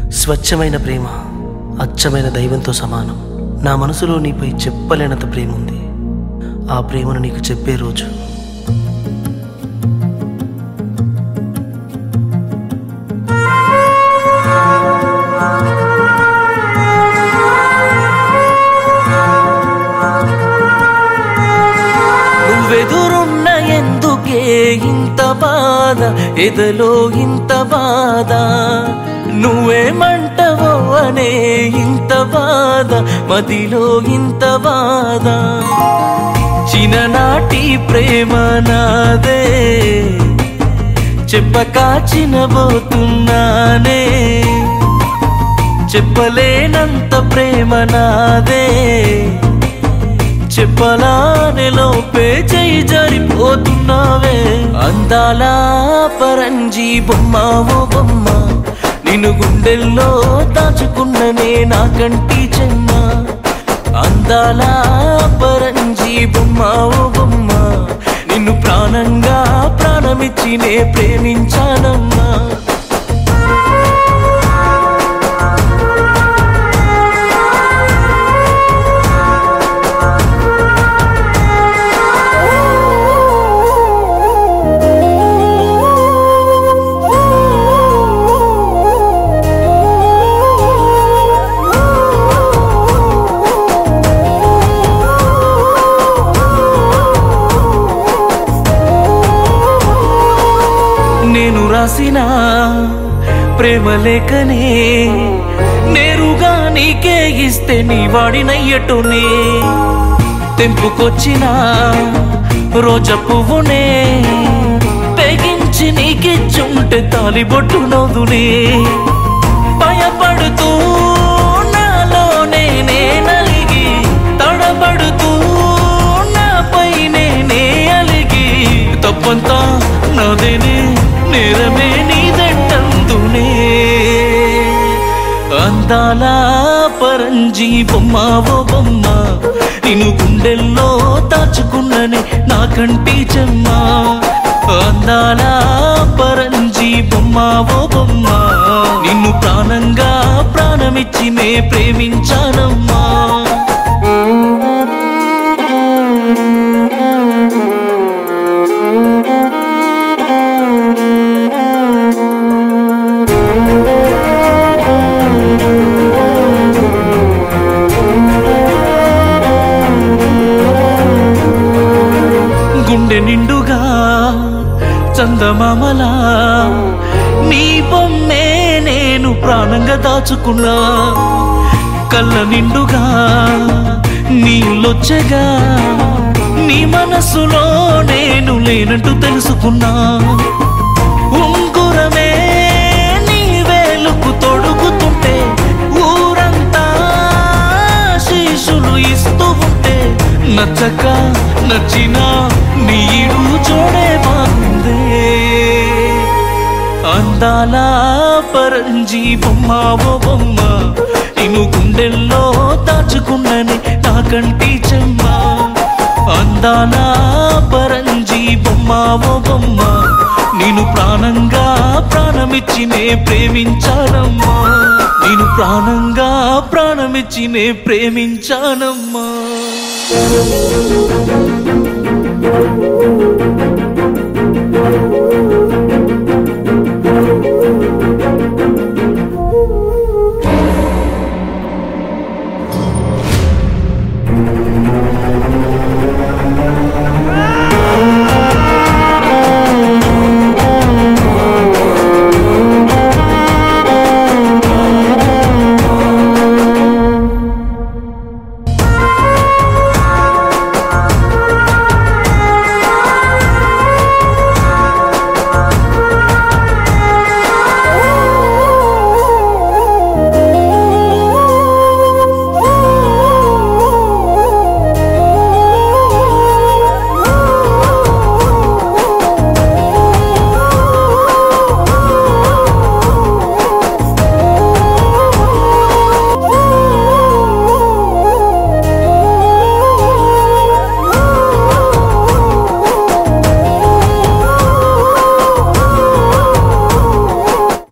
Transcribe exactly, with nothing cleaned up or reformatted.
స్వచ్ఛమైన ప్రేమ అచ్చమైన దైవంతో సమానం. నా మనసులో నీపై చెప్పలేనంత ప్రేమ ఉంది. ఆ ప్రేమను నీకు చెప్పే రోజు నువ్వెదురున్న ఎందుకే ఇంత బాధ, ఎదలో ఇంత బాధ, నువ్వేమంటవో అనే ఇంత బాధ, మదిలో ఇంత బాధ. చిన్ననాటి ప్రేమ నాదే, చెప్పక చినబోతున్నానే, చెప్పలేనంత ప్రేమ నాదే, చెప్పలానే లోపే చేయి జారిపోతున్నావే. అందాల పరంజీ బొమ్మ ఓ బొమ్మ, నిన్ను గుండెల్లో దాచుకున్ననే నా కంటి చెమ్మ. అందాల పరంజీ బొమ్మ ఓ బొమ్మ, నిన్ను ప్రాణంగా ప్రాణమిచ్చి నే ప్రేమించానమ్మా. నేను రాసిన ప్రేమ లేఖనే నేరుగా నీకే ఇస్తే నీ వాడినయ్యటునే, తెంపుకొచ్చిన రోజా పువ్వునే తెగించి నీకిచ్చుంటే తాలిబొట్టు నవ్వునే. భయపడుతూ నాలోనే నే నలిగి, తడబడుతూ నాపై నేనే అలిగి, తప్పంతా నాదేనే నేరమే నీదంటందునే. అందాల పరంజీ బొమ్మ ఓ బొమ్మ, నిన్ను గుండెల్లో దాచుకున్ననే నా కంటి చెమ్మ. అందాల పరంజీ బొమ్మ ఓ బొమ్మ, నిన్ను ప్రాణంగా ప్రాణమిచ్చి నే ప్రేమించానమ్మా. గుండె నిండుగా చందమామలా నీ బొమ్మే నేను ప్రాణంగా దాచుకున్నా. కళ్ళ నిండుగా నీళ్ళొచ్చగా నీ మనసులో నేను లేనంటూ తెలుసుకున్నా. ఉంగురమే నీ వేలుకు తొడుగుతుంటే ఊరంతా శీషులు ఇస్తూ ఉంటే, నచ్చక నచ్చిన నీడు చూడే బాగుందే. అందాల పరంజీ బొమ్మ ఓ బొమ్మ, నిన్ను గుండెల్లో దాచుకున్ననే నా కంటి చెమ్మ. అందాల పరంజీ బొమ్మ ఓ బొమ్మ, నిన్ను ప్రాణంగా ప్రాణమిచ్చి నే ప్రేమించానమ్మా. నేను ప్రాణంగా ప్రాణమిచ్చి నే ప్రేమించానమ్మా.